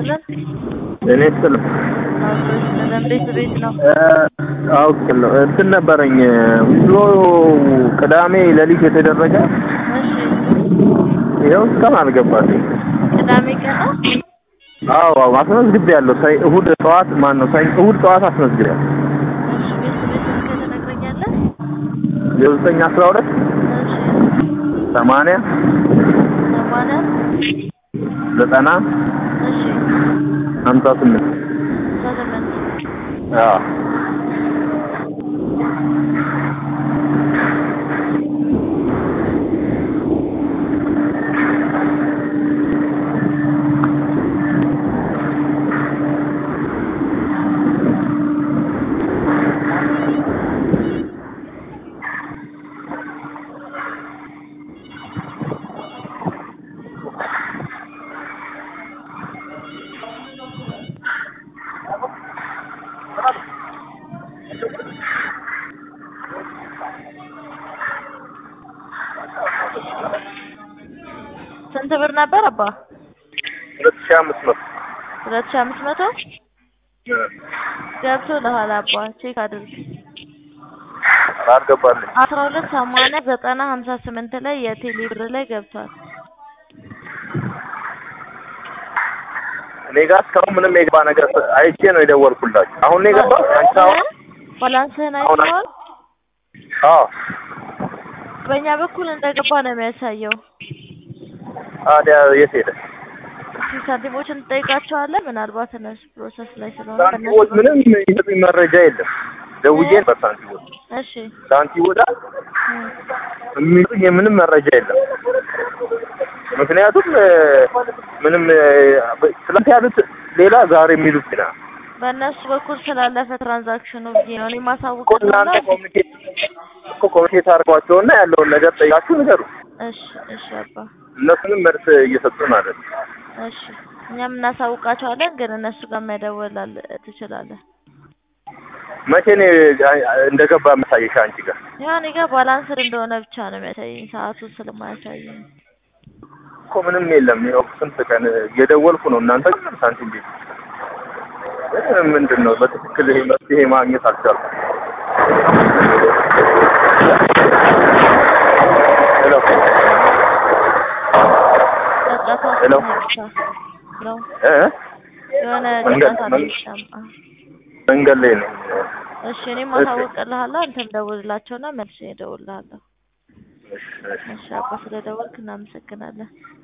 ይስጥልን። እኔ ስለ አብሮሽ ለምን ቤት ነው? አውቅልኝ እንትን ነበረኝ ብሎ ቅዳሜ ሌሊት የተደረገ እሺ ይኸው እስካሁን አልገባልኝ። ቅዳሜ ቀን ነው? አዎ አስመዝግቤያለሁ። እሑድ ጠዋት እሑድ ጠዋት አስመዝግቤያለሁ። እሺ ቤት ከተነግረኛለህ? 912 እሺ 80 90 እሺ 58 አዎ ስንት ብር ነበር አባ? 2500 ገብቶልሃል አባ? ቼክ አድርግ። አልገባልኝ። 12 80 90 58 ላይ የቴሌ ብር ላይ ገብቷል። እኔ ጋር እስካሁን ምንም የገባ ነገር አይቼ ነው የደወልኩላችሁ። አሁን ነው የገባው? አንቺ አሁን ባላንስህን አይተኸዋል? አዎ በእኛ በኩል እንደገባ ነው የሚያሳየው። ታዲያ የት ሄደ? ሳንቲሞችን ትጠይቃቸዋለህ? ምናልባት እነሱ ፕሮሰስ ላይ ስለሆነ ሳንቲሞች ምንም የሚሰጡኝ መረጃ የለም። ደውዬ ነበር ሳንቲሞች። እሺ ሳንቲሞች የሚሉኝ ምንም መረጃ የለም። ምክንያቱም ምንም ትላንት ያሉት ሌላ ዛሬ የሚሉት ሌላ። በእነሱ በኩል ስላለፈ ትራንዛክሽኑ ብዬ ነው እኔ ማሳወቅ እኮ እናንተ ኮሚኒኬት አድርጓቸውና ያለውን ነገር ጠይቃችሁ ንገሩ። እሺ አባ። እነሱንም መልስ እየሰጡን አይደል? እሺ እኛም እናሳውቃቸዋለን፣ ግን እነሱ ጋር መደወል ትችላለህ። መቼ ነው እንደገባ የምታይሽ አንቺ ጋር? ያው እኔ ጋር ባላንስድ እንደሆነ ብቻ ነው የሚያሳየኝ፣ ሰዓቱ ስለማያሳየኝ እኮ ምንም የለም። ይኸው ስንት ቀን እየደወልኩ ነው እናንተ ግን ሳንቲም ቤት ምንድን ነው በትክክል ይሄ መፍትሄ ማግኘት አልቻልኩም። ሄሎ የሆነ ጫጫታ ነው የሚሰማው። መንገድ ላይ ነኝ። እሺ እኔም ማሳወቅልሃለሁ፣ አንተም ደውልላቸውና መልሼ እደውልልሃለሁ። እሺ አባ፣ ስለደወልክ እናመሰግናለን።